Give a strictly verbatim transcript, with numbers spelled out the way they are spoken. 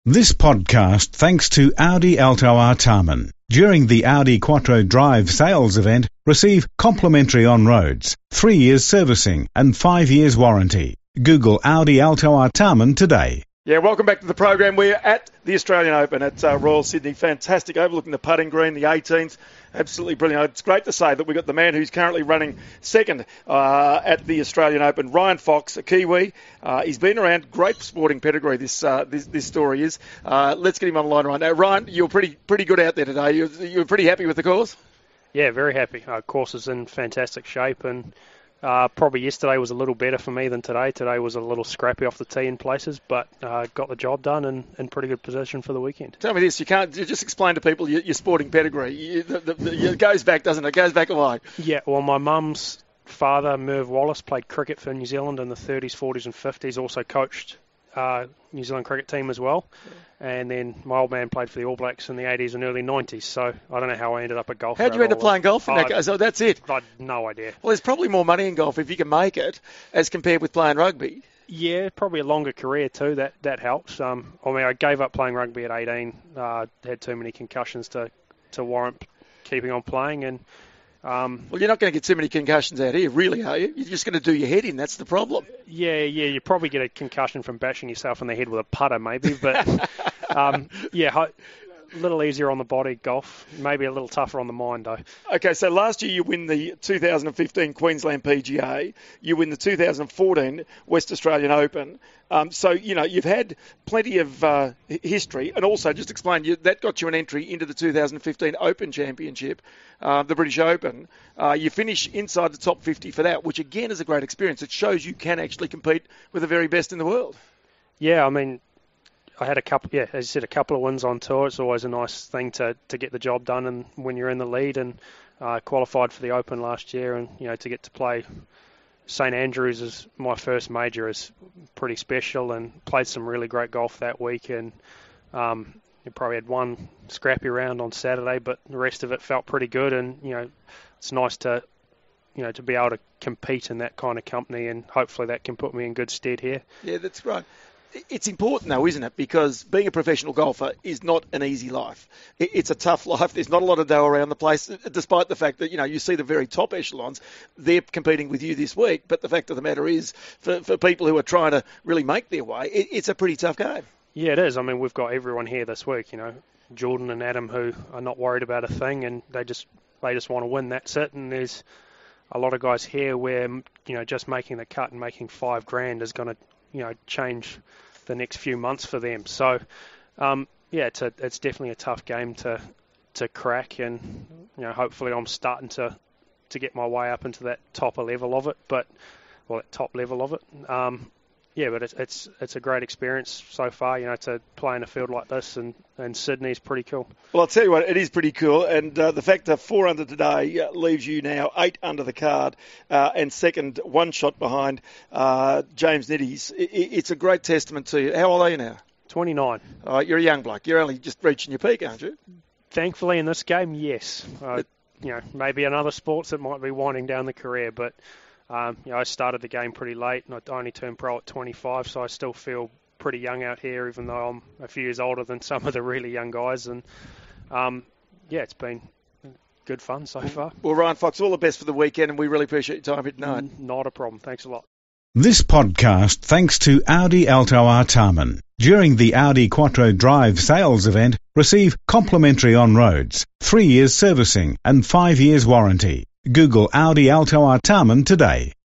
This podcast thanks to Audi Alto Artarmon. During the Audi Quattro Drive sales event, receive complimentary on-roads, three years servicing and five years warranty. Google Audi Alto Artarmon today. Yeah, welcome back to the program. We're at the Australian Open at uh, Royal Sydney. Fantastic, overlooking the putting green, the eighteens. Absolutely brilliant. It's great to say that we've got the man who's currently running second uh, at the Australian Open, Ryan Fox, a Kiwi. Uh, he's been around, great sporting pedigree, this uh, this, this story is. Uh, let's get him on the line right now. Ryan, you're pretty pretty good out there today. You're, you're pretty happy with the course? Yeah, very happy. Uh, course is in fantastic shape, and Uh, probably yesterday was a little better for me than today. Today was a little scrappy off the tee in places, but uh, got the job done and in pretty good position for the weekend. Tell me this, you can't you just explain to people your, your sporting pedigree. You, the, the, the, it goes back, doesn't it? It goes back a while. Yeah, well, my mum's father, Merv Wallace, played cricket for New Zealand in the thirties, forties and fifties, also coached uh, New Zealand cricket team as well. Yeah. And then my old man played for the All Blacks in the eighties and early nineties, so I don't know how I ended up at golf. How'd you end up playing golf in that case? So that's it? I had no idea. Well, there's probably more money in golf if you can make it as compared with playing rugby. Yeah, probably a longer career too. That that helps. Um, I mean, I gave up playing rugby at eighteen. Uh, had too many concussions to, to warrant keeping on playing, and Um, well, you're not going to get too many concussions out here, really, are you? You're just going to do your head in. That's the problem. Yeah, yeah. You probably get a concussion from bashing yourself in the head with a putter, maybe. But, um, yeah, a little easier on the body, golf. Maybe a little tougher on the mind, though. Okay, so last year you win the two thousand fifteen Queensland P G A. You win the two thousand fourteen West Australian Open. Um, so, you know, you've had plenty of uh, history. And also, just explain, you, that got you an entry into the two thousand fifteen Open Championship, uh, the British Open. Uh, you finish inside the top fifty for that, which, again, is a great experience. It shows you can actually compete with the very best in the world. Yeah, I mean, I had a couple, yeah, as you said, a couple of wins on tour. It's always a nice thing to, to get the job done and when you're in the lead, and uh, qualified for the Open last year, and, you know, to get to play St Andrews as my first major is pretty special, and played some really great golf that week, and um, you probably had one scrappy round on Saturday, but the rest of it felt pretty good, and, you know, it's nice to, you know, to be able to compete in that kind of company, and hopefully that can put me in good stead here. Yeah, that's right. It's important, though, isn't it? Because being a professional golfer is not an easy life. It's a tough life. There's not a lot of dough around the place, despite the fact that, you know, you see the very top echelons. They're competing with you this week. But the fact of the matter is, for, for people who are trying to really make their way, it, it's a pretty tough game. Yeah, it is. I mean, we've got everyone here this week, you know, Jordan and Adam, who are not worried about a thing, and they just they just want to win. That's it. And there's a lot of guys here where, you know, just making the cut and making five grand is going to, you know, change the next few months for them. So, um, yeah, it's a, it's definitely a tough game to to crack, and, you know, hopefully I'm starting to, to get my way up into that top level of it, but, well, that top level of it. Um, yeah, but it's, it's it's a great experience so far, you know, to play in a field like this, and, and Sydney is pretty cool. Well, I'll tell you what, it is pretty cool, and uh, the fact that four under today uh, leaves you now eight under the card, uh, and second, one shot behind uh, James Nitties. It, it's a great testament to you. How old are you now? twenty-nine. Uh, you're a young bloke. You're only just reaching your peak, aren't you? Thankfully, in this game, yes. Uh, it, you know, maybe in other sports it might be winding down the career, but Um, you know, I started the game pretty late, and I only turned pro at twenty-five, so I still feel pretty young out here, even though I'm a few years older than some of the really young guys. And um, yeah, it's been good fun so far. Well, Ryan Fox, all the best for the weekend, and we really appreciate your time at nine. Not a problem. Thanks a lot. This podcast thanks to Audi Alto Artarmon. During the Audi Quattro Drive sales event, receive complimentary on-roads, three years servicing and five years warranty. Google Audi Alto Artarmon today.